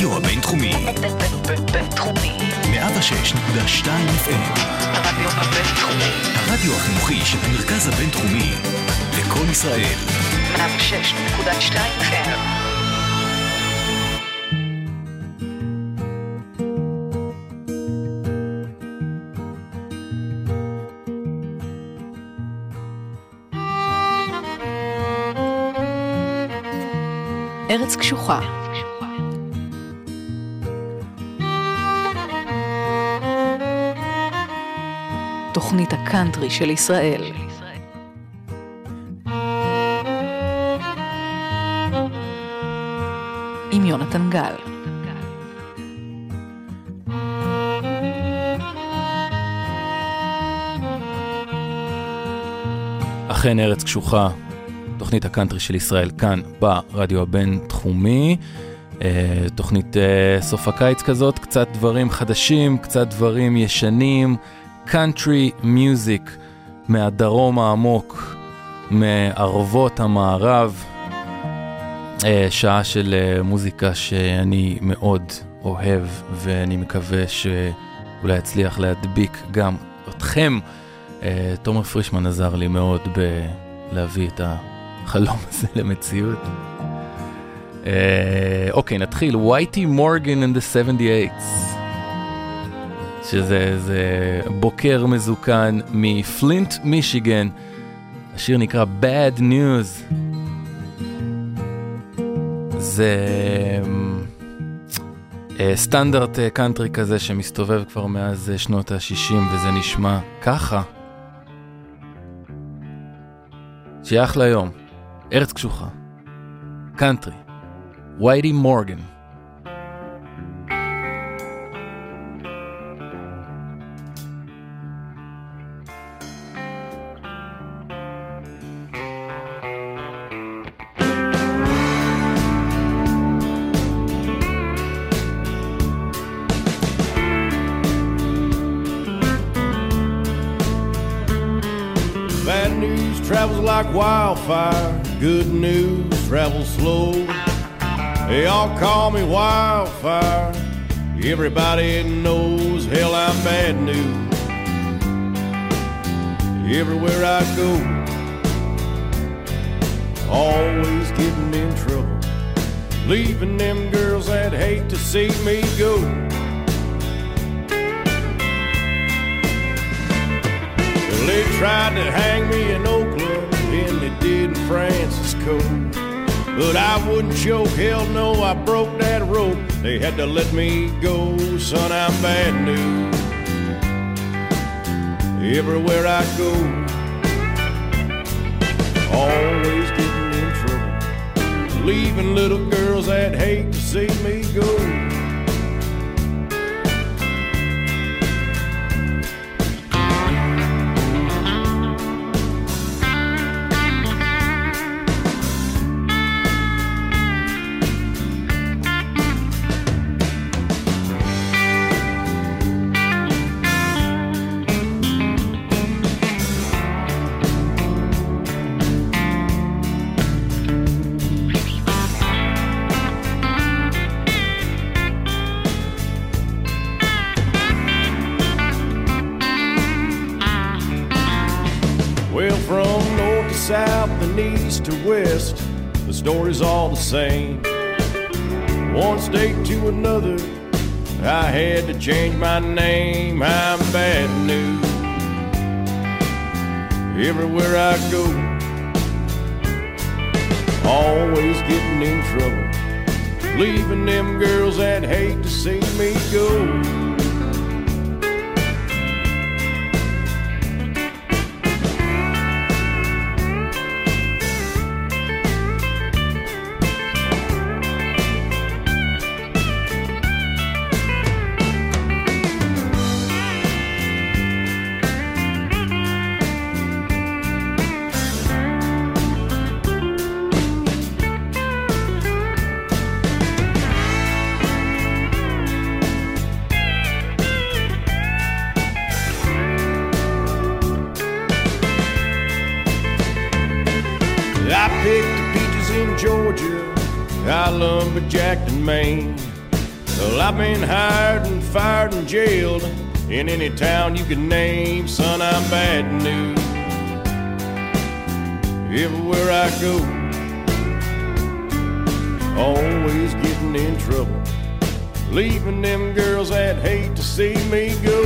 הרדיו הבינתחומי. בינתחומי. 106.2 FM. הרדיו הבינתחומי. הרדיו החינוכי של המרכז הבינתחומי. לכל ישראל. 106.2 FM. ארץ קשוחה. תוכנית הקאנטרי של ישראל. עם יונתן גל. אכן ארץ קשוחה. תוכנית הקאנטרי של ישראל כאן ברדיו הבינתחומי, תוכנית סוף הקיץ כזאת, קצת דברים חדשים, קצת דברים ישנים, קאנטרי מיוזיק מהדרום העמוק, מערבות המערב, שעה של מוזיקה שאני מאוד אוהב, ואני מקווה שאולי אצליח להדביק גם אתכם. תומר פרישמן עזר לי מאוד להביא את החלום הזה למציאות. אוקיי, נתחיל. Whitey Morgan and the 78s, שזה בוקר מזוקן מפלינט, מישיגן. השיר נקרא Bad News. זה סטנדרט קאנטרי כזה שמסתובב כבר מאז שנות ה-60, וזה נשמע ככה. שייך ליום, ארץ קשוחה, קאנטרי, Whitey Morgan. Travels like wildfire, good news travels slow. They all call me wildfire, everybody knows, hell, I'm bad news. Everywhere I go, always getting in trouble, leaving them girls that hate to see me go. They tried to hang me in Oakland, and they did in Francisco, but I wouldn't choke, hell no, I broke that rope. They had to let me go, son, I'm bad news. Everywhere I go, always getting in trouble, leaving little girls that hate to see me go. South and east to west, the story's all the same. One state to another, I had to change my name. I'm bad news. Everywhere I go, always getting in trouble, leaving them girls that hate to see me go. I picked the peaches in Georgia, I lumberjacked in Maine. Well, I've been hired and fired and jailed in any town you can name. Son, I'm bad news everywhere I go. Always getting in trouble, leaving them girls that hate to see me go.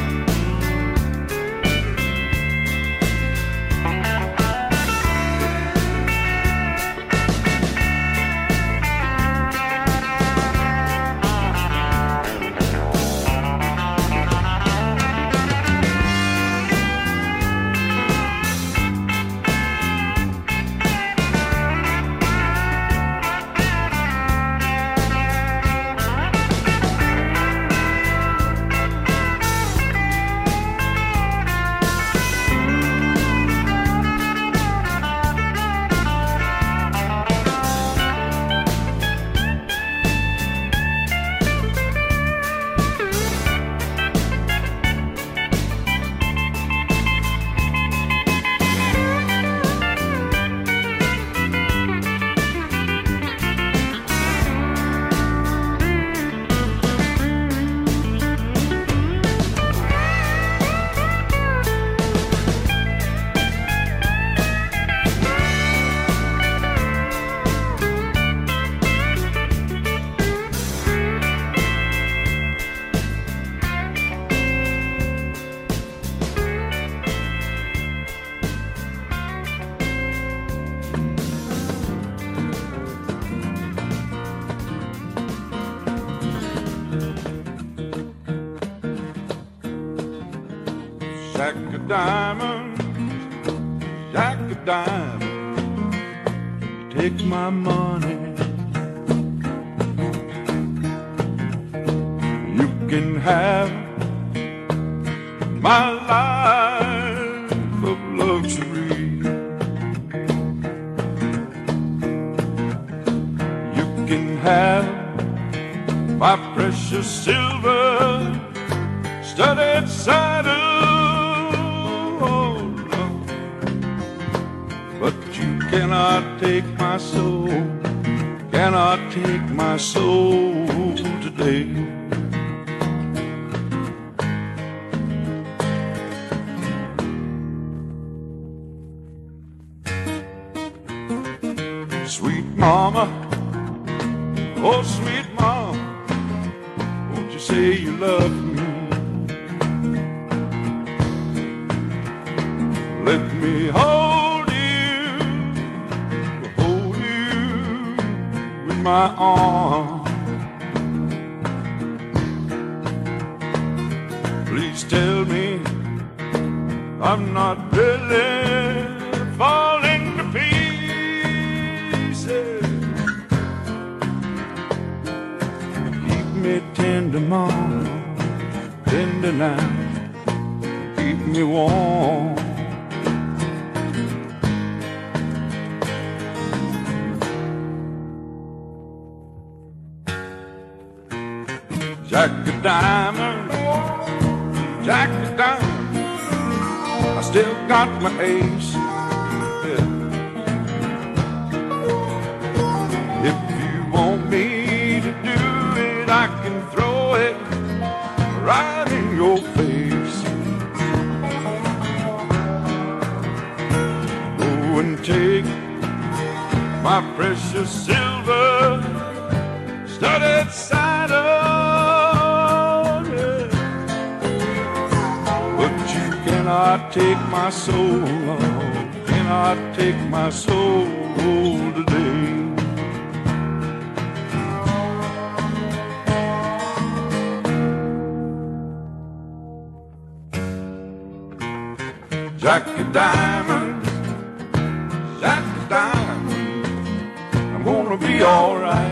Jack of diamonds, Jack of diamonds, take my money. You can have my life of luxury. You can have my precious silver studded saddle. Cannot take my soul, cannot take my soul today. Sweet mama, oh sweet mama, won't you say you love me? Let me hold my arms. Please tell me I'm not really falling to pieces. Keep me tender, mama, tender now, keep me warm. Jack of diamonds, Jack of diamonds, I still got my ace. Yeah. If you want me to do it, I can throw it right in your face. Go and take my precious silver studded saddle. Cannot take my soul, cannot take my soul today. Jack of diamonds, Jack of diamonds, I'm gonna be alright.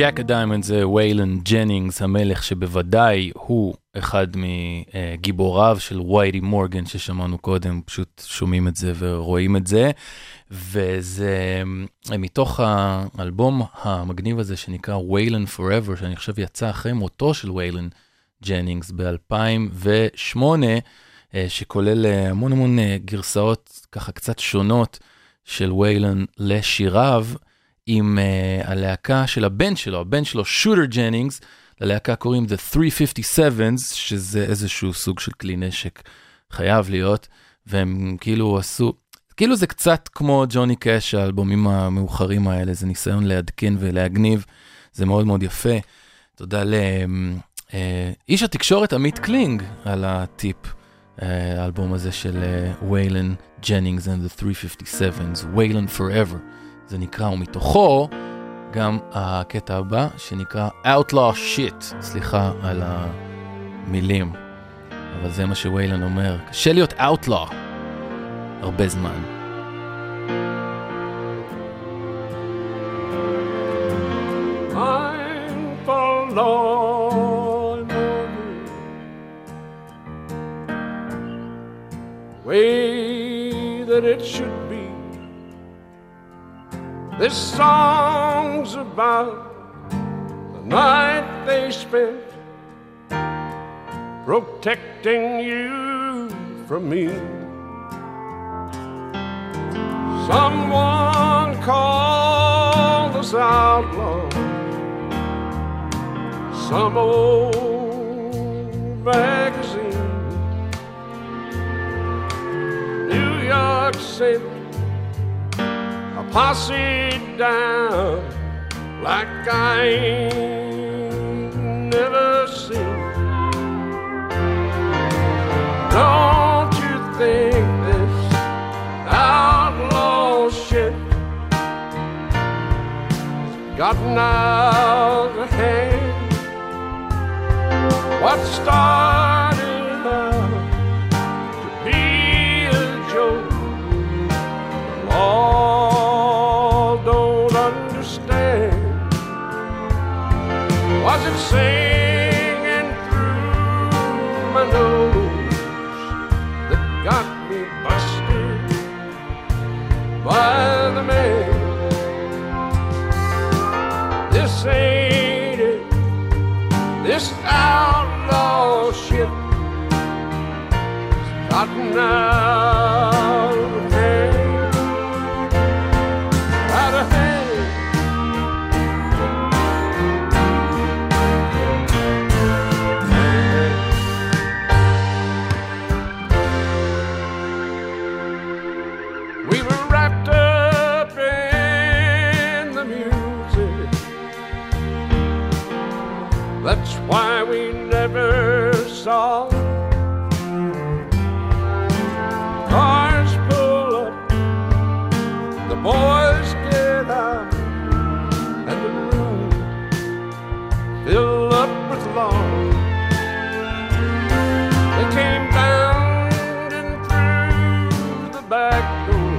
ג'ק הדיימונד זה ויילן ג'נינגס, המלך שבוודאי הוא אחד מגיבוריו של ויידי מורגן ששמענו קודם, פשוט שומעים את זה ורואים את זה, וזה מתוך האלבום המגניב הזה שנקרא ויילן Forever, שאני חושב יצא אחרי מותו של ויילן ג'נינגס ב-2008, שכולל המון גרסאות ככה קצת שונות של ויילן לשיריו, עם הלהקה של הבן שלו, שוטר ג'נינגס, ללהקה קוראים The 357s, שזה איזשהו סוג של כלי נשק חייב להיות, והם כאילו עשו, כאילו זה קצת כמו ג'וני קאש, האלבומים המאוחרים האלה, זה ניסיון להדכן ולהגניב, זה מאוד מאוד יפה. תודה לאיש התקשורת עמית קלינג על הטיפ, האלבום הזה של ויילן ג'נינגס and the 357s, ויילן Forever. זה נקרא, ומתוכו גם הקטע הבא שנקרא Outlaw Shit, סליחה על המילים, אבל זה מה שוויילן אומר, קשה להיות Outlaw הרבה זמן. I'm forlorn, way that it should be. This song's about the night they spent protecting you from me. Someone called us outlaws, some old magazine. New York City posse down like I ain't never seen. Don't you think this outlaw shit has gotten out of hand? What started out to be a joke, was it singing through my nose that got me busted by the man? This ain't it, this outlaw shit has gotten out of hand, out of hand. That's why we never saw cars pull up, the boys get out, and the room fill up with lawn. They came bounding through the back door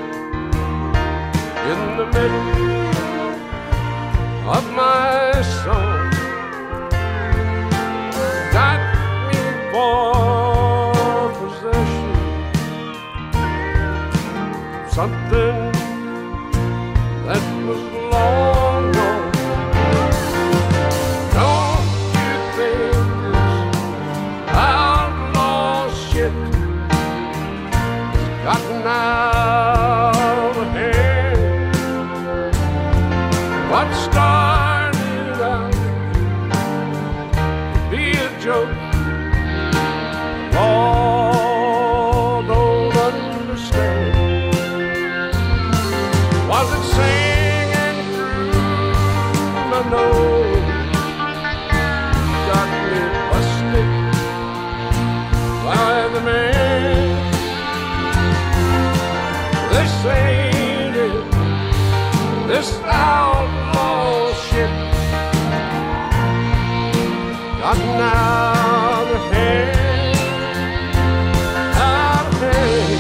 in the middle of my song. Got me for possession, something that was long gone. Don't you think this outlaw shit has gotten out of hand? What started out joke, law don't understand. Was it singing through my nose, got me busted by the man? This ain't it, this outlaw shit gotten out of hand, out of hand.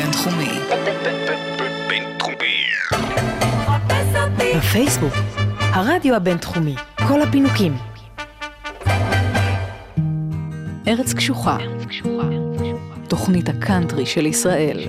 הבינתחומי. בינתחומי. בפייסבוק, הרדיו הבינתחומי, כל הפינוקים. ארץ קשוחה, תוכנית הקאנטרי של ישראל.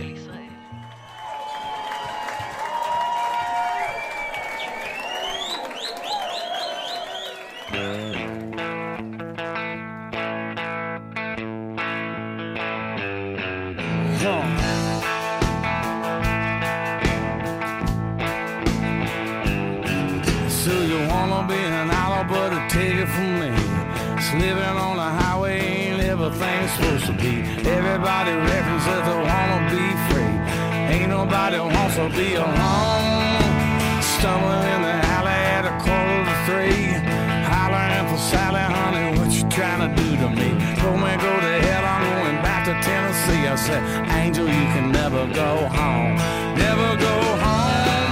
Living on the highway ain't everything's supposed to be. Everybody reckons that they wanna be free. Ain't nobody wants to be alone. Stumbling in the alley at 2:45, hollering for Sally, honey, what you trying to do to me? Told me go to hell, I'm going back to Tennessee. I said, Angel, you can never go home. Never go home.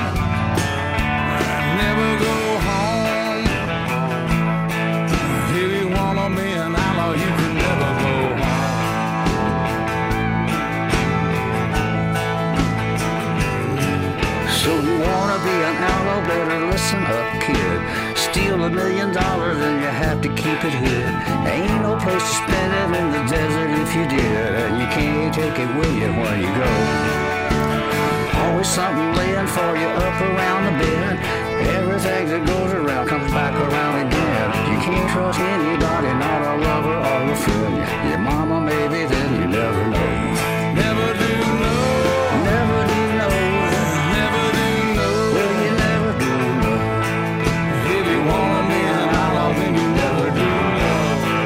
Never go home. Me an outlaw, you can never go home. So you wanna be an outlaw, better listen up, kid. Steal $1 million and you have to keep it here. Ain't no place to spend it in the desert if you did, and you can't take it with you when you go. Always something laying for you up around the bend. Everything that goes around comes back around again. You can't trust anybody, not a lover or a friend. Your mama maybe, then you never know. Never do know. Never do know. Never do know. Well, you never do know. If you wanna be an outlaw, then you never do know.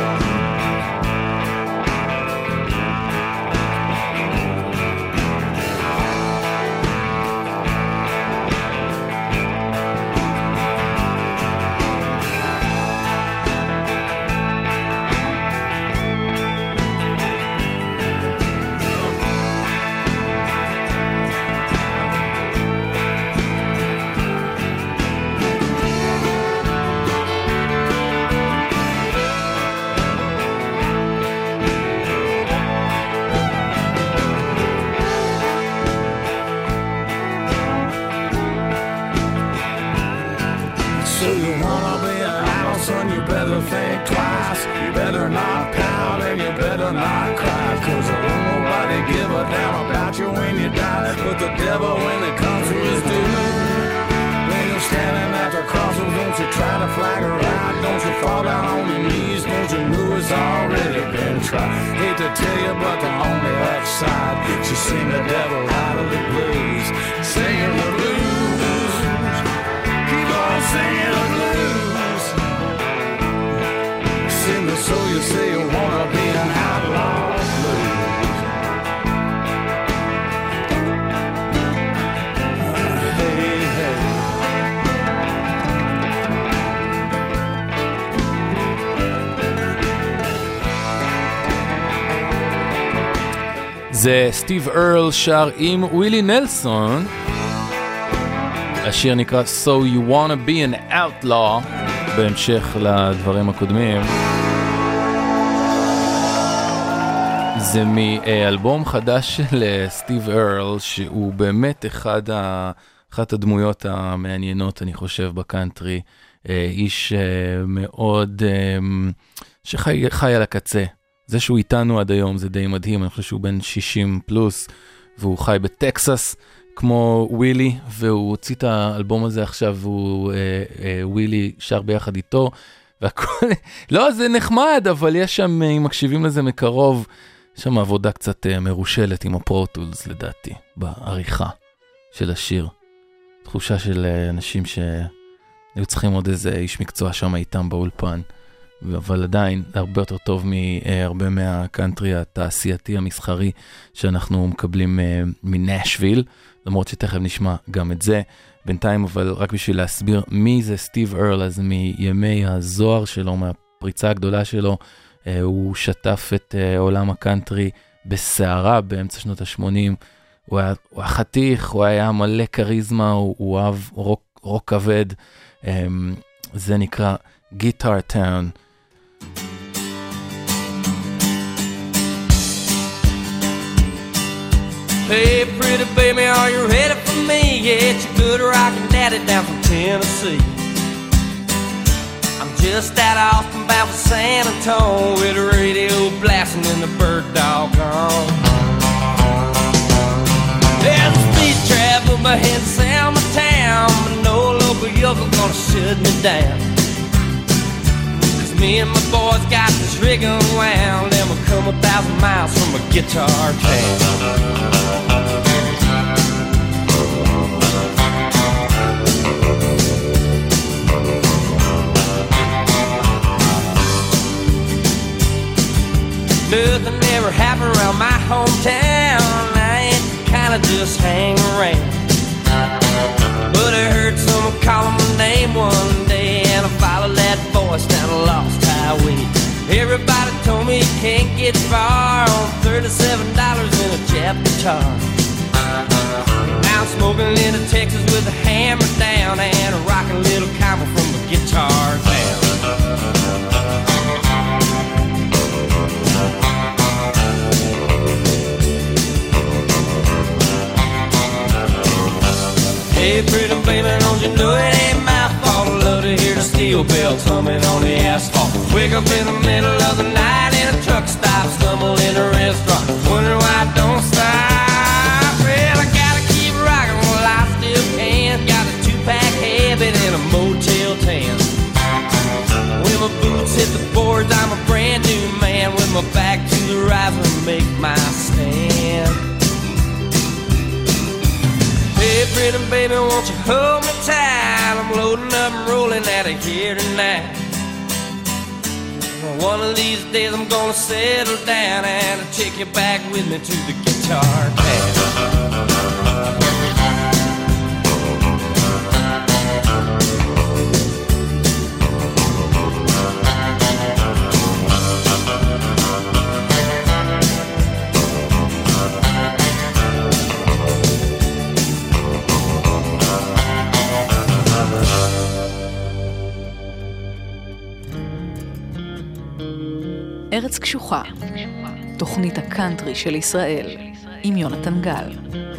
Think twice, you better not pout and you better not cry, cause there won't nobody give a damn about you when you die, but the devil when it comes to his due. When you're standing at the crossroads, don't you try to flag her out, don't you fall down on your knees, don't you know it's already been tried. Hate to tell you, but the only upside, she sing the devil out of the blues, singing the blues, keep on singing the blues. So you say you wanna be an outlaw blues. Hey, hey. זה סטיב ארל שר עם ווילי נלסון. השיר נקרא So You Wanna Be an Outlaw, בהמשך לדברים הקודמים. זה מאלבום חדש של סטיב ארל, שהוא באמת אחת הדמויות המעניינות, אני חושב, בקאנטרי. איש מאוד שחי על הקצה. זה שהוא איתנו עד היום זה די מדהים, אני חושב שהוא בן 60 פלוס, והוא חי בטקסס כמו ווילי, והוא הוציא את האלבום הזה עכשיו, ווילי שר ביחד איתו, והכל, לא, זה נחמד, אבל יש שם, אם מקשיבים לזה מקרוב, יש שם עבודה קצת מרושלת עם הפרוטולס, לדעתי, בעריכה של השיר. תחושה של אנשים שהיו צריכים עוד איזה איש מקצוע שם איתם באולפן, אבל עדיין הרבה יותר טוב מהרבה מהקאנטרי התעשייתי המסחרי שאנחנו מקבלים מנשוויל, למרות שתכף נשמע גם את זה. בינתיים, אבל רק בשביל להסביר מי זה סטיב ארל, אז מימי הזוהר שלו, מהפריצה הגדולה שלו, הוא שטף את עולם הקאנטרי בסערה באמצע שנות ה-80, הוא היה חתיך, הוא היה מלא קריזמה, הוא אהב רוק כבד, זה נקרא Guitar Town. Hey, pretty baby, are you ready for me? Yeah, it's your good rockin' daddy down from Tennessee. I'm just out of Austin, bound for San Antonio, with the radio blasting and the bird dog on. There's a speed trap up ahead, sound my town, but no local yokel gonna shut me down. Cause me and my boys got this rig unwound, and we'll come 1,000 miles from a guitar town. Nothing ever happened around my hometown. I ain't kinda just hang around. But I heard someone calling my name one day, and I followed that voice down a lost highway. Everybody told me you can't get far on $37 in a Jap guitar. Now I'm smoking into Texas with a hammer down and a rockin' little combo from a guitar town. Hey, pretty baby, don't you know it ain't my fault? I love to hear the steel bells humming on the asphalt. Wake up in the middle of the night in a truck stop, stumble in a restaurant, wonder why I don't stop. Well, I gotta keep rocking while I still can. Got a 2-pack habit and a Motel 10. When my boots hit the boards, I'm a brand new man, with my back to the riser, make my stand. Hey, pretty baby, won't you hold me tight? I'm loading up and rolling out of here tonight. One of these days I'm gonna settle down and I'll take you back with me to the guitar town. ארץ קשוחה, תוכנית הקאנטרי של ישראל, עם יונתן גל.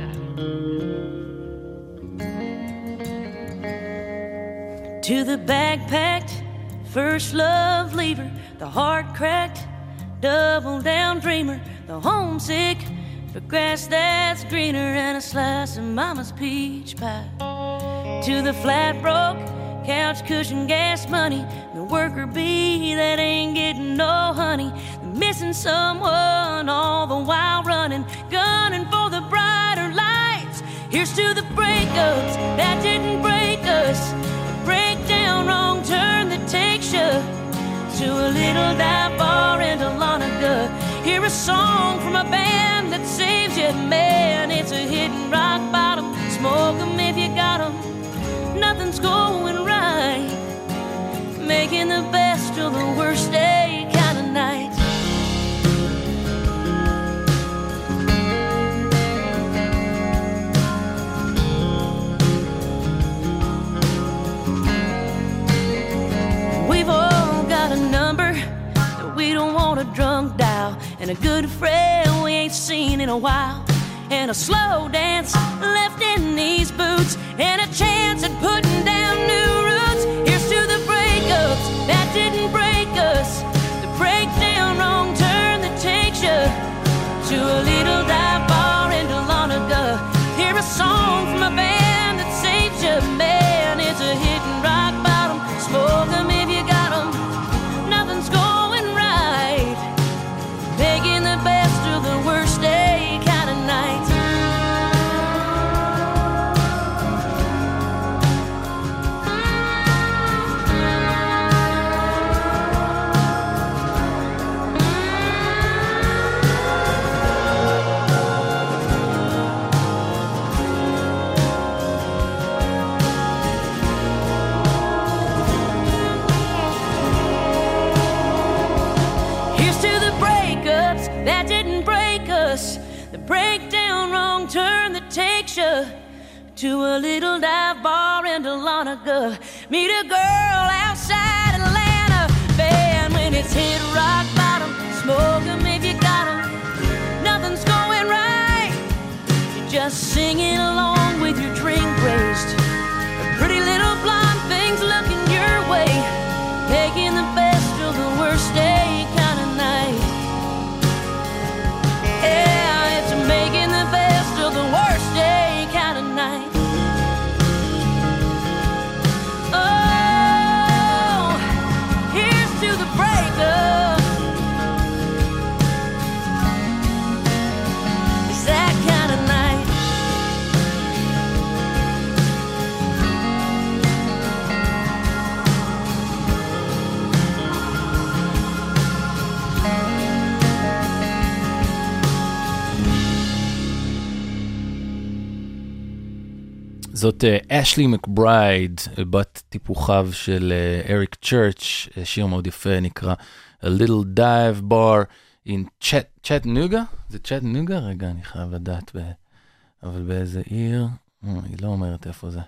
To the bag-packed, first love leaver, the heart-cracked, double-down dreamer, the homesick for grass that's greener and a slice of mama's peach pie. To the flat-broke, couch cushion gas money, the worker bee that ain't getting no honey, the missing someone all the while running, gunning for the brighter lights. Here's to the breakups that didn't break us, the breakdown wrong turn that takes you to a little dive bar in Dahlonega. Hear a song from a band that saves you, man, it's a hidden rock bottom, smoke 'em if you got 'em. Nothing's going right, making the best of the worst day kind of night. We've all got a number that we don't want a drunk dial, and a good friend we ain't seen in a while, and a slow dance left in these boots, and a chance at putting down new roots. Here's to the breakups that didn't break us, the breakdown wrong turn that takes you to a little dive bar in Dahlonega. Hear a song from a band that saves you, man, it's a hidden rock bottom, smoke 'em if you got 'em. Nothing's going right, making the best of the worst day kind of night. That didn't break us, the breakdown wrong turn that takes you to a little dive bar in Dahlonega. Meet a girl outside Atlanta, band when it's hit rock bottom, smoke 'em if you got 'em. Nothing's going right, just singing along with your drink raised. Pretty little blonde things looking your way, making the best of the worst day kind of night. Yeah, it's making the best of the worst day kind of night. Oh, here's to the breakup. It's that kind of night. זאת אשלי מקברייד, בת טיפוחיו של אריק צ'רץ', שיר מאוד יפה, נקרא A Little Dive Bar in Chattanooga? זה צ'טנוגה? רגע, אני חייב לדעת, אבל באיזה עיר? היא לא אומרת איפה זה.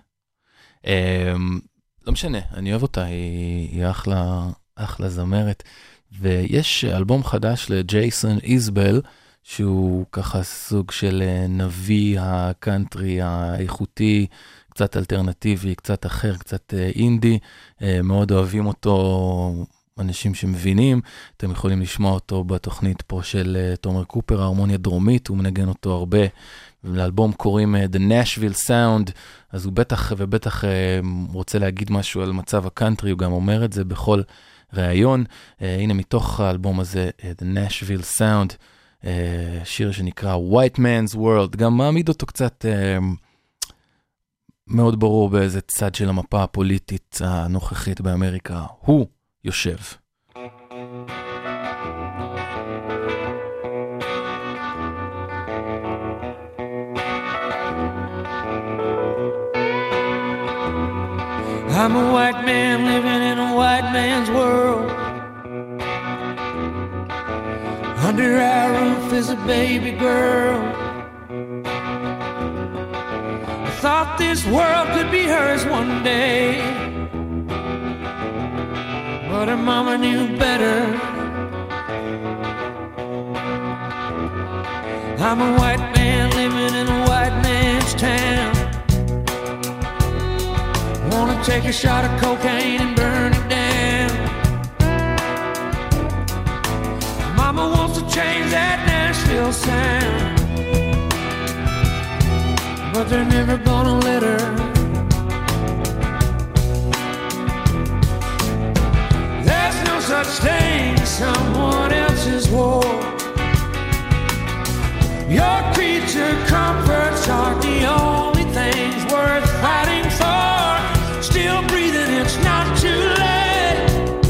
לא משנה, אני אוהב אותה, היא אחלה זמרת, ויש אלבום חדש לג'ייסון איזבל, שהוא ככה סוג של נביא הקאנטרי האיכותי, קצת אלטרנטיבי, קצת אחר, קצת אינדי, מאוד אוהבים אותו אנשים שמבינים, אתם יכולים לשמוע אותו בתוכנית פה של תומר קופר, ההרמוניה דרומית, הוא מנגן אותו הרבה, לאלבום קוראים The Nashville Sound, אז הוא בטח רוצה להגיד משהו על מצב הקאנטרי, הוא גם אומר את זה בכל ראיון, הנה מתוך האלבום הזה, The Nashville Sound, שיר שנקרא White Man's World, גם מעמיד אותו קצת מאוד ברור באיזה צד של המפה הפוליטית הנוכחית באמריקה הוא יושב. I'm a white man living in a white man's world. Under our roof is a baby girl. I thought this world could be hers one day, but her mama knew better. I'm a white man living in a white man's town. Wanna take a shot of cocaine and burn it down. Mama wants to change that Nashville sound, but they're never gonna let her. There's no such thing as someone else's war. Your creature comforts are the only things worth fighting for. Still breathing, it's not too late.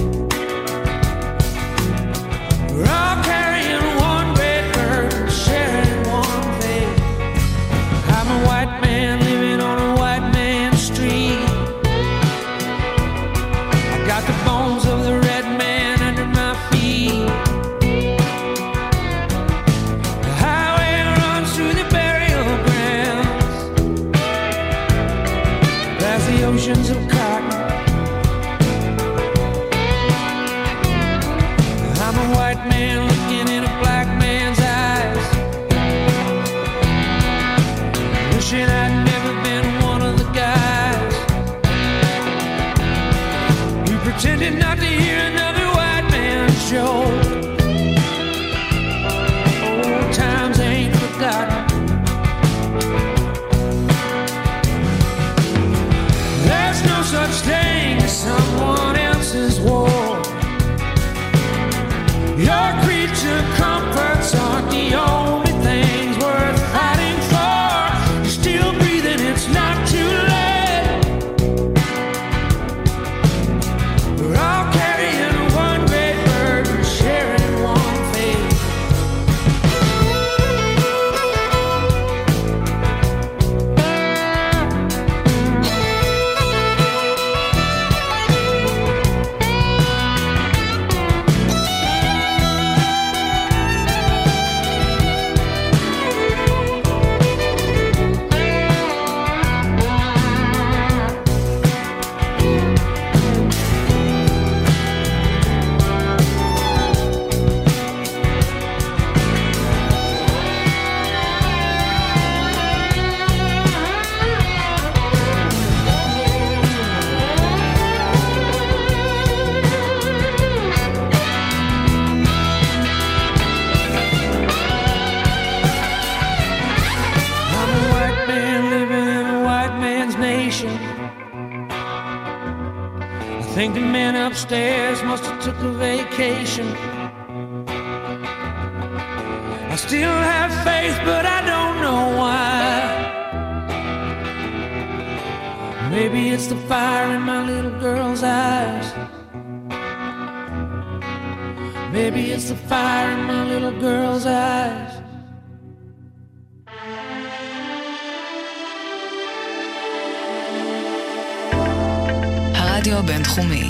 We're all carrying one great burden, sharing one fate. I'm a white man living on a white man's street. I got the bones of the red man under my feet. The highway runs through the burial grounds, past the oceans of cotton. I'm a white man looking in a black man's eyes, wishing I'd never been one of the guys who pretended not to hear another white man's joke. Old times ain't forgotten. There's no such thing as someone else's war. Your creature comforts aren't the only things worth fighting for. You're still breathing, it's not too late. We're all carrying one great burden, sharing one fate. Think the men upstairs must have took a vacation. I still have faith, but I don't know why. Maybe it's the fire in my little girl's eyes. Maybe it's the fire in my little girl's eyes. הרדיו הבינתחומי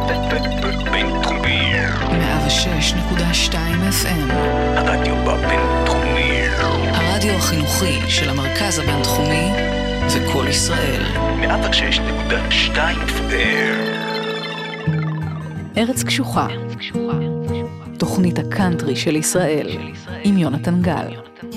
106.2 FM. הרדיו הבינתחומי. הרדיו החינוכי של המרכז הבינתחומי וכל ישראל. 106.2 FM. ארץ קשוחה. תוכנית הקאנטרי של ישראל עם יונתן גל.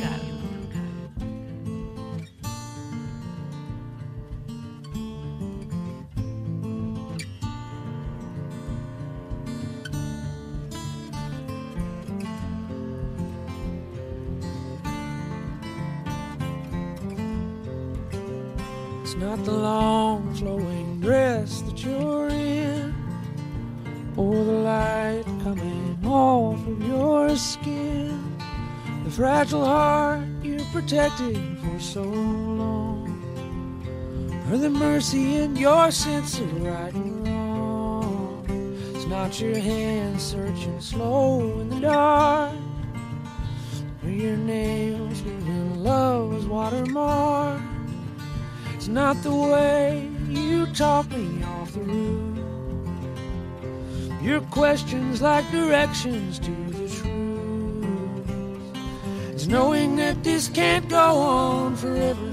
It's not the long flowing dress that you're in, or the light coming off of your skin, the fragile heart you protected for so long, or the mercy in your sense of right and wrong. It's not your hands searching slow in the dark, or your nails leaving love's watermark. It's not the way you talk me off the roof, your questions like directions to the truth. It's knowing that this can't go on forever.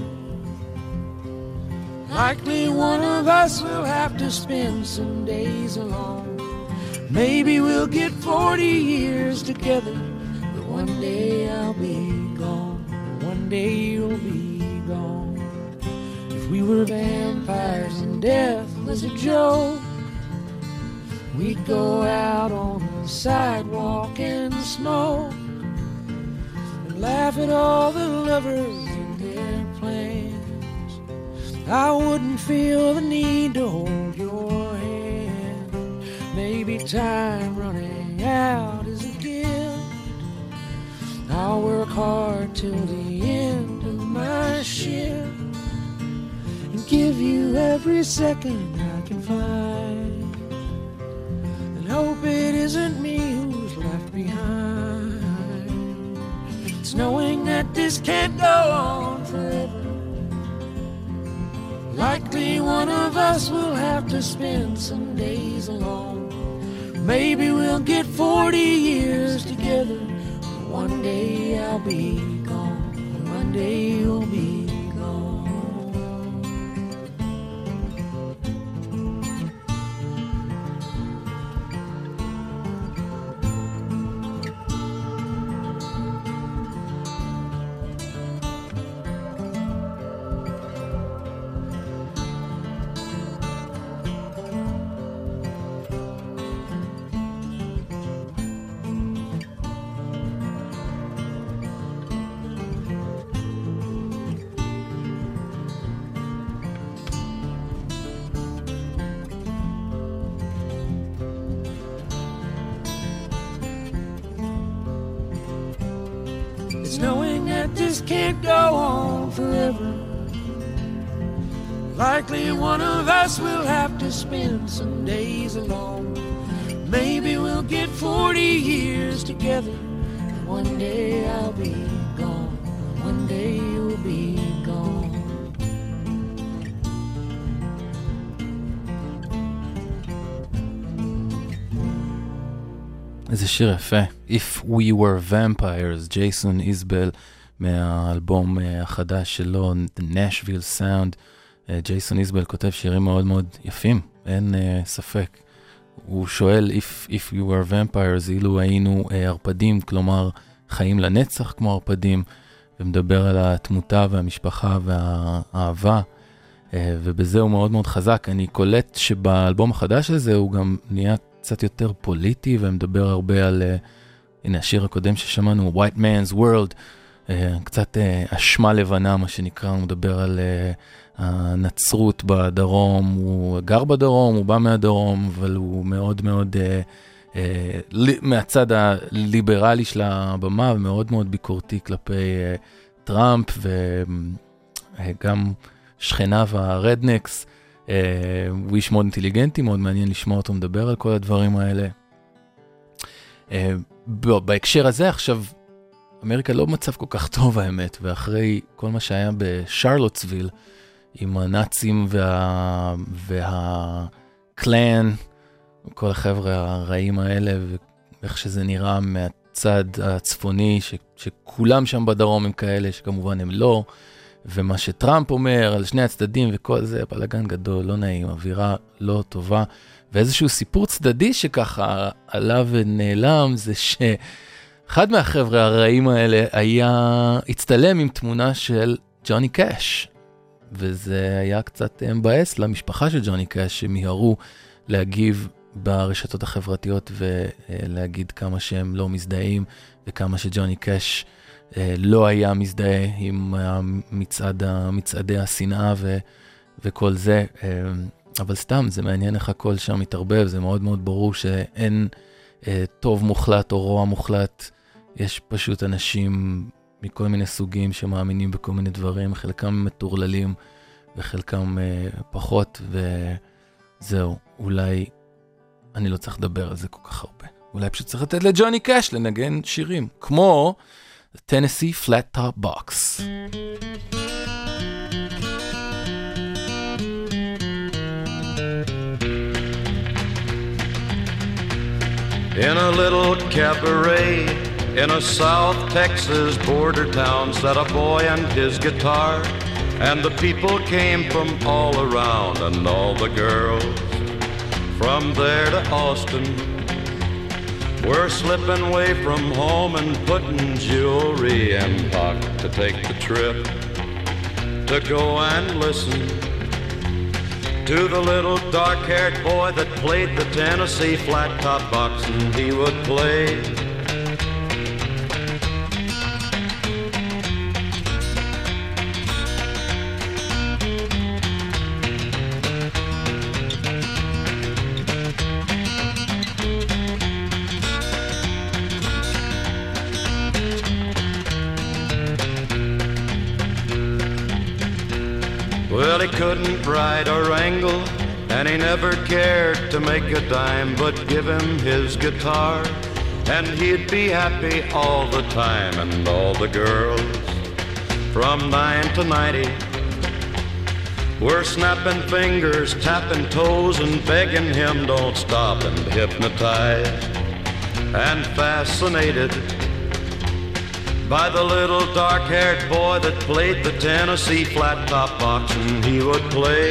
Likely one of us will have to spend some days alone. Maybe we'll get 40 years together, but one day I'll be gone. One day you'll be gone. If we were vampires and death was a joke, we'd go out on the sidewalk and smoke and laugh at all the lovers and their plans. I wouldn't feel the need to hold your hand. Maybe time running out is a gift. I'll work hard till the end of my shift and give you every second I can find, and hope it isn't me who's left behind. It's knowing that this can't go on forever. Likely one of us will have to spend some days alone. Maybe we'll get 40 years together. One day I'll be gone. One day you'll be knowing that this can't go on forever. Likely one of us will have to spend some days alone. Maybe we'll get 40 years together. One day I'll be gone. One day you'll be gone. איזה שיר יפה, If We Were Vampires, ג'ייסון איזבל מהאלבום החדש שלו, The Nashville Sound. ג'ייסון איזבל כותב שירים מאוד מאוד יפים, אין ספק. הוא שואל If We Were Vampires, אילו היינו ערפדים, כלומר חיים לנצח כמו ערפדים, ומדבר על התמותה והמשפחה והאהבה, ובזה הוא מאוד מאוד חזק. אני קולט שבאלבום החדש הזה הוא גם נהיה קצת יותר פוליטי, ומדבר הרבה על, הנה השיר הקודם ששמענו, White Man's World, קצת אשמה לבנה מה שנקרא, הוא מדבר הנצרות בדרום, הוא גר בדרום, הוא בא מהדרום, אבל הוא מאוד מאוד, מהצד הליברלי של הבמה, ומאוד מאוד ביקורתי כלפי טראמפ, וגם שכניו הרדנקס. הוא איש מאוד אינטליגנטי, מאוד מעניין לשמוע אותו מדבר על כל הדברים האלה. בהקשר הזה עכשיו, אמריקה לא מצב כל כך טוב האמת, ואחרי כל מה שהיה בשרלוטסוויל, עם הנאצים והקלן, כל החבר'ה הרעים האלה, ואיך שזה נראה מהצד הצפוני, שכולם שם בדרום הם כאלה, שכמובן הם לא, ומה שטראמפ אומר על שני הצדדים וכל זה, בלגן גדול, לא נעים, אווירה לא טובה, ואיזשהו סיפור צדדי שככה עלה ונעלם, זה שאחד מהחבר'ה הרעים האלה הצטלם עם תמונה של ג'וני קאש, וזה היה קצת מבאס למשפחה של ג'וני קאש, שמיהרו להגיב ברשתות החברתיות ולהגיד כמה שהם לא מזדהים, וכמה שג'וני קאש לא היה מזדהה עם מצעדי השנאה וכל זה. אבל סתם, זה מעניין איך הכל שם מתערבב, זה מאוד מאוד ברור שאין טוב מוחלט או רוע מוחלט, יש פשוט אנשים מכל מיני סוגים שמאמינים בכל מיני דברים, חלקם מטורללים וחלקם פחות, וזהו, אולי אני לא צריך לדבר על זה כל כך הרבה. אולי פשוט צריך לתת לג'וני קאש לנגן שירים, כמו Tennessee Flat Top Box. In a little cabaret in a South Texas border town sat a boy and his guitar, and the people came from all around, and all the girls from there to Austin were slipping away from home and putting jewelry in pocket to take the trip to go and listen to the little dark-haired boy that played the Tennessee flat-top box, and he would play Well, he couldn't ride or wrangle, and he never cared to make a dime, but give him his guitar, and he'd be happy all the time. And all the girls from 9 to 90 were snapping fingers, tapping toes, and begging him don't stop, and hypnotized and fascinated by the little dark-haired boy that played the Tennessee flat-top box, and he would play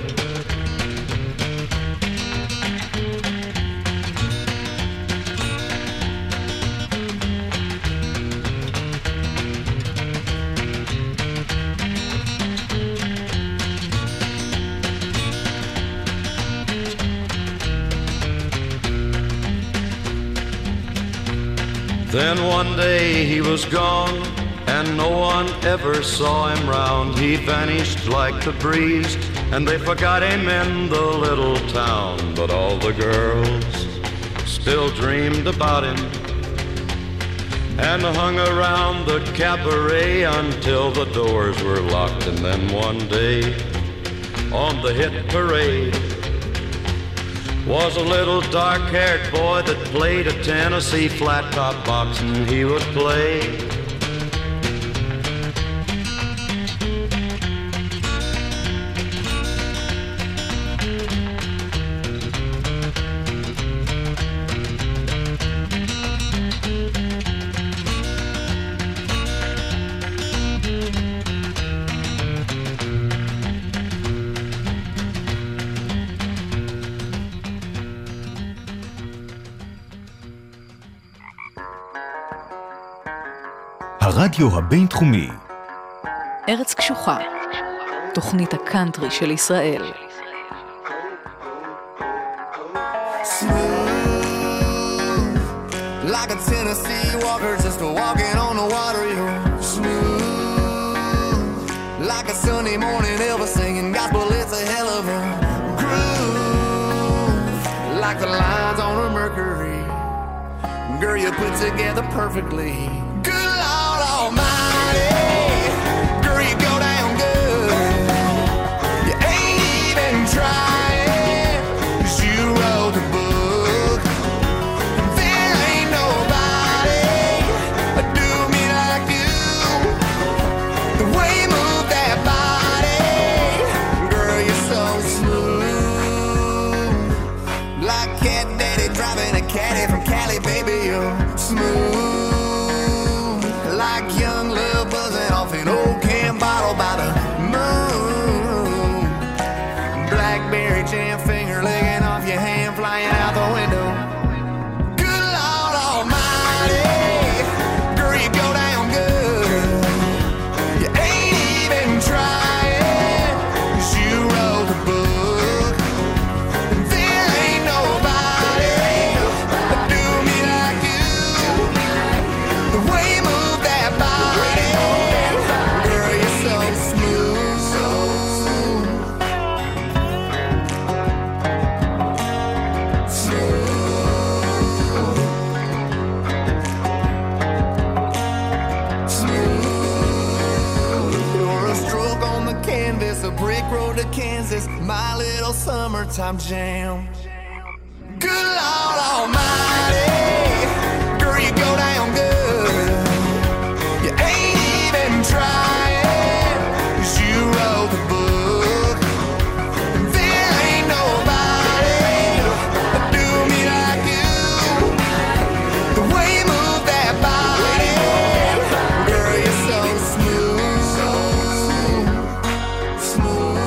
Then one day he was gone, and no one ever saw him round. He vanished like the breeze, and they forgot him in the little town. But all the girls still dreamed about him and hung around the cabaret until the doors were locked. And then one day on the hit parade was a little dark-haired boy that played a Tennessee flat-top box, and he would play הרדיו הבינתחומי. ארץ קשוחה, תוכנית הקאנטרי של ישראל. Like a Tennessee walker just walking on the water, you're smooth. Like a Sunday morning Elvis singing like the lines on a Mercury. Girl, you put together perfectly. Good Lord Almighty, girl, you go down good. You ain't even trying, 'cause you wrote the book. There ain't nobody do me like you. The way you move that body, girl, you're so smooth. Like Cat Daddy driving a caddy from Cali, baby, you're smooth. Like young love buzzing off an old can bottle by the moon. Blackberry jam finger licking off your hand, flying out the window. Good Lord Almighty, girl, you go down good. You ain't even trying, 'cause you wrote the book. There ain't nobody do me like you. The way you move that body, girl, you're so smooth. You're a stroke on the canvas, a brick road to Kansas, my little summertime jam. Good Lord Almighty, girl, you go down good. You ain't even trying, 'cause you wrote the book. There ain't nobody do me like you. The way you move that body, girl, you're so smooth. Smooth.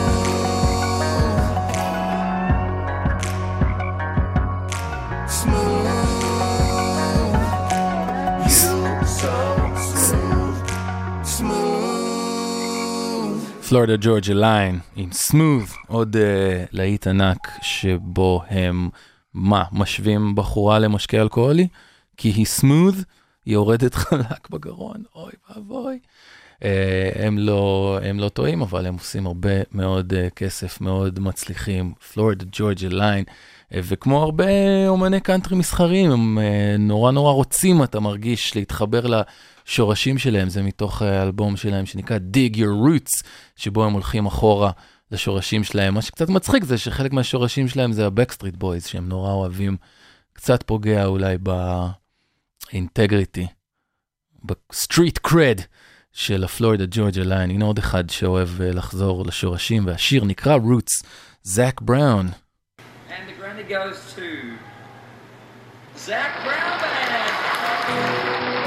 פלורידה ג'ורג'יה ליין עם סמות', עוד להיט ענק שבו הם משווים בחורה למשקה אלכוהולי, כי היא סמות', היא יורדת חלק בגרון, אוי ואבוי. הם לא טועים, אבל הם עושים הרבה מאוד כסף, מאוד מצליחים. פלורידה ג'ורג'יה ליין, וכמו הרבה אומני קאנטרי מסחרים, הם נורא רוצים, אתה מרגיש, להתחבר לשורשים שלהם. זה מתוך האלבום שלהם שנקרא Dig Your Roots, שבו הם הולכים אחורה לשורשים שלהם. מה שקצת מצחיק זה שחלק מהשורשים שלהם זה ה-Backstreet Boys, שהם נורא אוהבים, קצת פוגע אולי באינטגריטי, בסטריט קרד של הפלורידה ג'ורג'יה ליין. הנה עוד אחד שאוהב לחזור לשורשים, והשיר נקרא Roots, זאק בראון. And the Grammy goes to Zach Brown Band.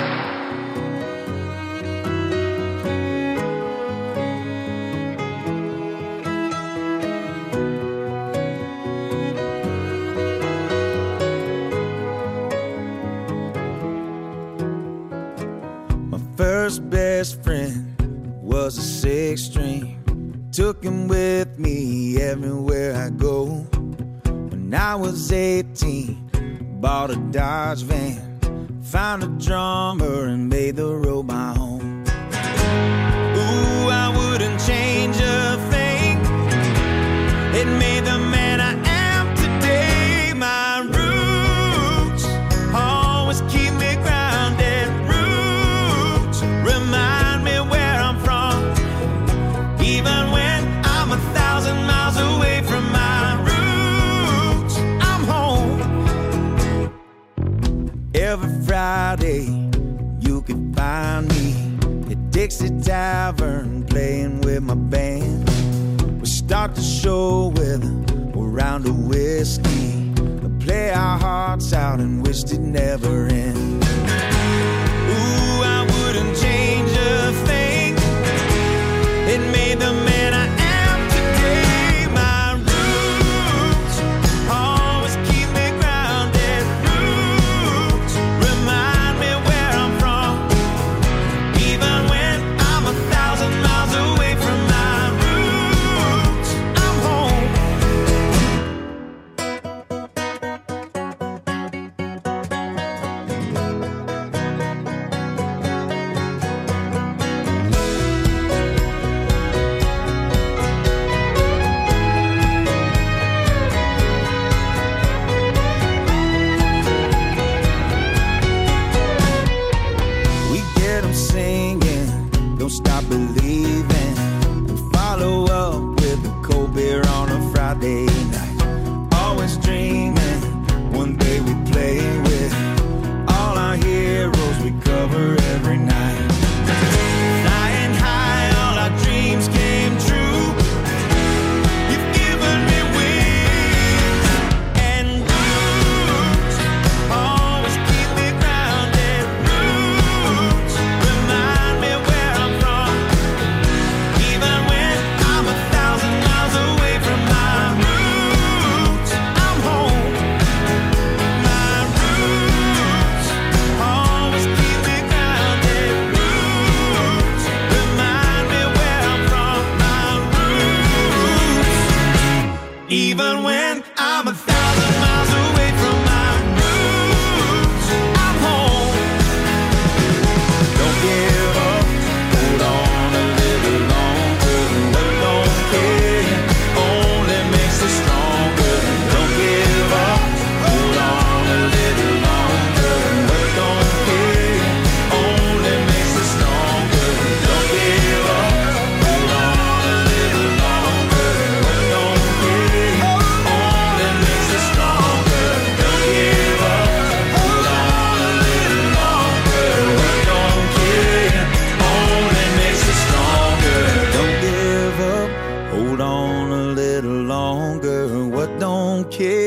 My first best friend was a six-string. Took him with me everywhere I go. When I was 18, bought a Dodge van, found a drummer and made the road my home. Ooh, I wouldn't change a thing. It made the man I am today. My roots always keep me grounded. Roots remind me where I'm from, even when I'm 1,000 miles away from my roots. I'm home. Every Friday you can find me at Dixie Tavern playing with my band. We start the show with a round of whiskey, play our hearts out and wish it never end. Ooh, I wouldn't change a thing. It made the man I am today. My roots always keep me grounded. Roots remind me where I'm from, even when I'm 1,000 miles away from my roots. I'm home.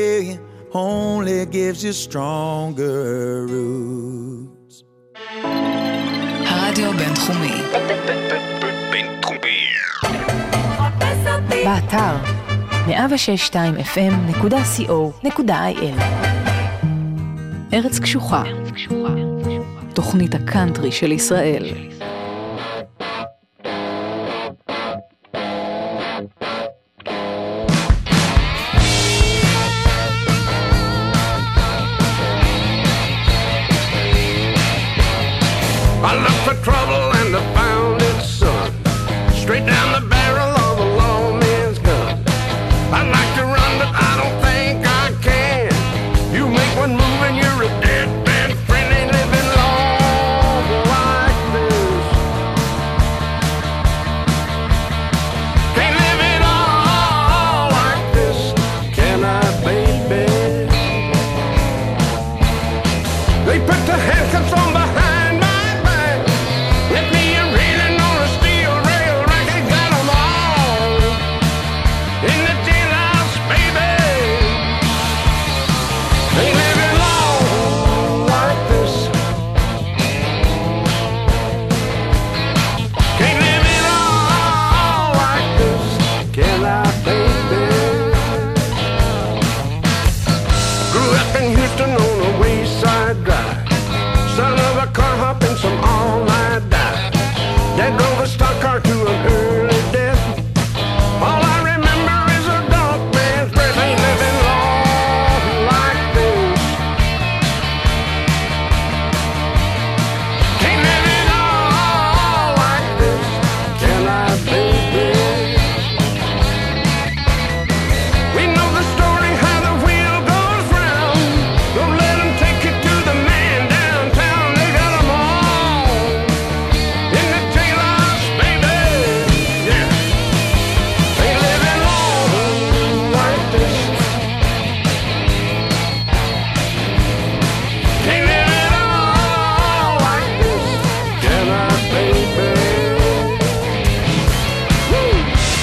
only gives you stronger roots. הרדיו בינתחומי. בינתחומי. באתר 106.2fm.co.il. ארץ קשוחה, תוכנית הקאנטרי של ישראל. I looked for trouble and I found it, son. Straight down the barrel of a lawman's gun. I'd like to run, but I don't think I can. You make one move and you're a dead man. Friend ain't living long like this. Can't live it all like this, can I, baby? They put the handcuffs on behind my back. Let me a reeling on a steel rail rack. They got them all in the jailhouse, baby. Ain't living long like this. Can't live it all like this, can I, baby? Grew up in Houston on a wayside drive. Son of a car hop and some all-night dive. Dad drove a stock car to an early death. All I remember is a dog man's breath. Ain't living long like this. Can't live it all like this, can I, baby? We know the story how the wheel goes round. Don't let them take you to the man downtown. They got them all in the jailhouse, baby. Yeah. Ain't living long like this. Can't live it all like this, can I, baby? Woo!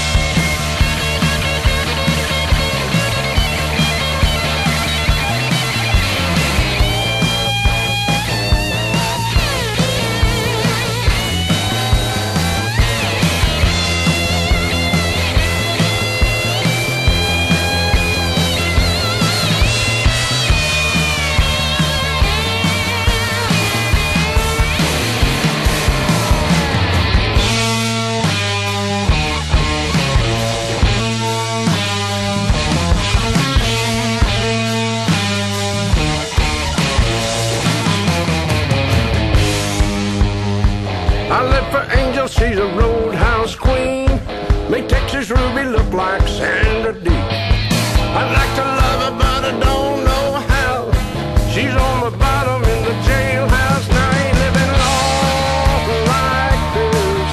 I live for Angel, she's a roadhouse queen. Make Texas Ruby look like Sandra Dee. I'd like to love her, but I don't know how. She's on the bottom in the jailhouse. Now I ain't living long like this.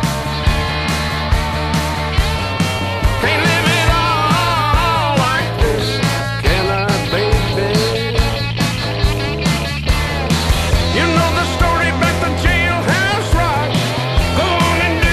Can't live it all like this, can I, baby? You know the story about the jailhouse rock. Go on and do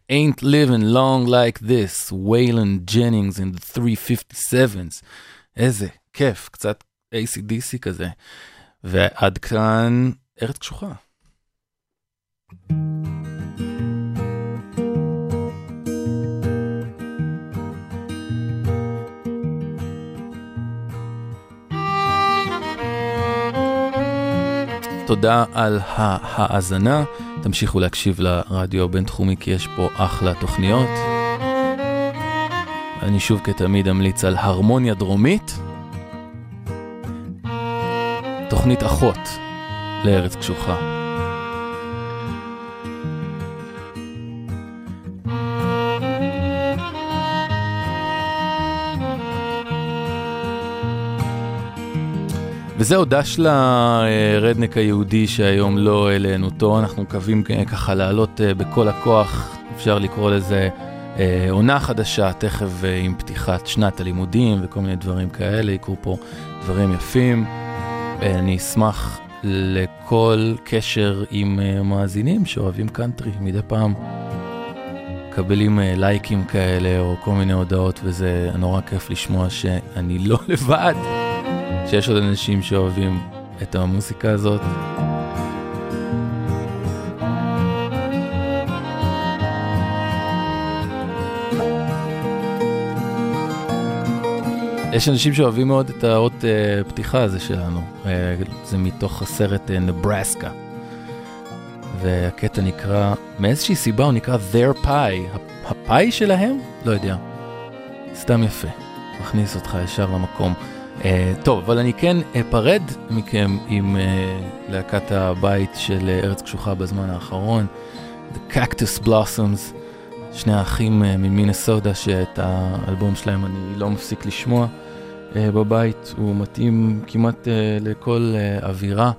Ain't living long like this, Waylon Jennings in the 357s. איזה כיף, קצת AC/DC כזה. ועד כאן ארץ קשוחה. תודה על ההאזנה, תמשיכו להקשיב לרדיו הבינתחומי כי יש פה אחלה תוכניות. אני שוב כתמיד אמליץ על הרמוניה דרומית, תוכנית אחות לארץ קשוחה. וזה הודש לרדנק היהודי שהיום לא אלינו אותו, אנחנו מקווים ככה לעלות בכל הכוח, אפשר לקרוא לזה עונה חדשה, תכף עם פתיחת שנת הלימודים וכל מיני דברים כאלה, יקרו פה דברים יפים. אני אשמח לכל קשר עם מאזינים שאוהבים קאנטרי, מדי פעם קבלים לייקים כאלה או כל מיני הודעות, וזה נורא כיף לשמוע שאני לא לבד, שיש עוד אנשים שאוהבים את המוסיקה הזאת. יש אנשים שאוהבים מאוד את האות פתיחה הזה שלנו, זה מתוך הסרט נברסקה, והקטע נקרא, מאיזושהי סיבה הוא נקרא Their Pie, הפאי שלהם? לא יודע, סתם יפה, מכניס אותך ישר למקום. טוב, אבל אני כן אפרד מכם עם להקת הבית של ארץ קשוחה בזמן האחרון, The Cactus Blossoms, שני האחים ממינסודה שאת האלבום שלהם אני לא מפסיק לשמוע בבית, הוא מתאים כמעט לכל אווירה,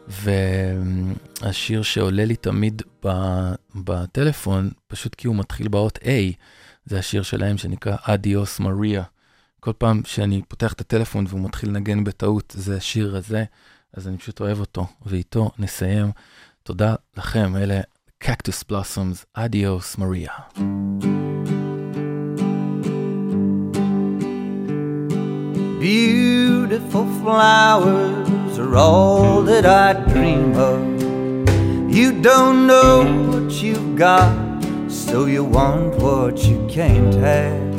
והשיר שעולה לי תמיד בטלפון, פשוט כי הוא מתחיל באות A, זה השיר שלהם שנקרא Adios Maria. כל פעם שאני פותח את הטלפון והוא מתחיל לנגן בטעות, זה השיר הזה, אז אני פשוט אוהב אותו, ואיתו נסיים. תודה לכם, אלה Cactus Blossoms, Adios Maria. Beautiful flowers are all that I dream of. You don't know what you've got, so you want what you can't have.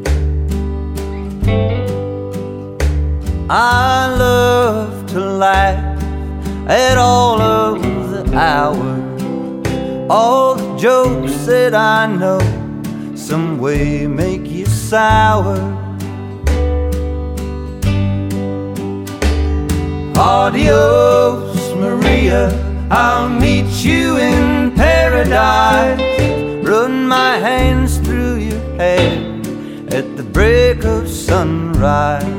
I love to laugh at all of the hours, all the jokes that I know some way make you sour. Adios, Maria, I'll meet you in paradise. Run my hands through your hair at the break of sunrise.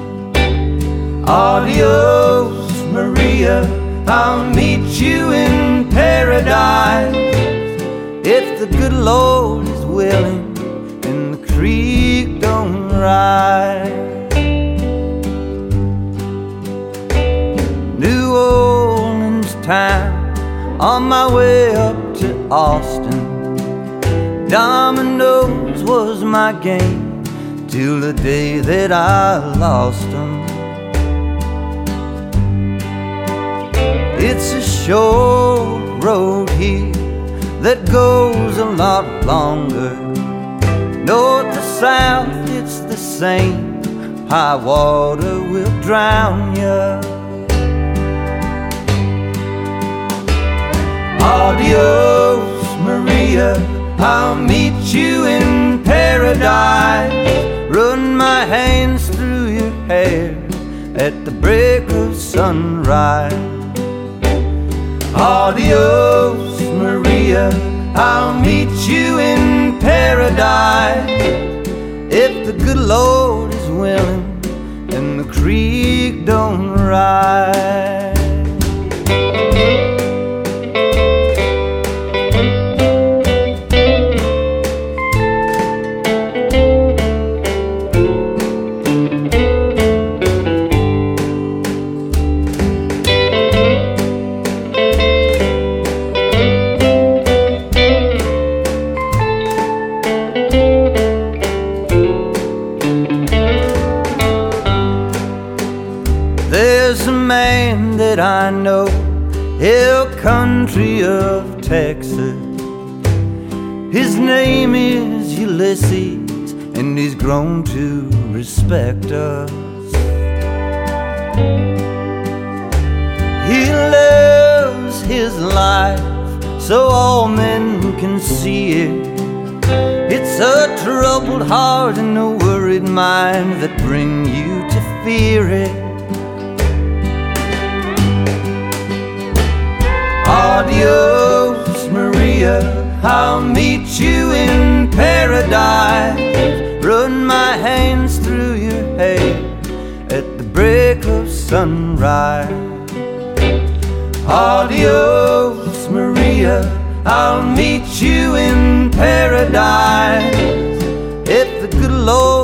Adios, Maria, I'll meet you in paradise. If the good Lord is willing and the creek don't rise. New Orleans town, on my way up to Austin. Dominoes was my game till the day that I lost them. It's a short road here that goes a lot longer. North to south, it's the same. High water will drown you. Adios, Maria, I'll meet you in paradise. Run my hands through your hair at the break of sunrise. Adios, Maria, I'll meet you in paradise. If the good Lord is willing and the creek don't rise. man that I know, hill country of Texas. His name is Ulysses, and he's grown to respect us. He lives his life so all men can see it. It's a troubled heart and a worried mind that bring you to fear it. Adios, Maria, I'll meet you in paradise. Run my hands through your hair at the break of sunrise. Adios, Maria, I'll meet you in paradise if the good Lord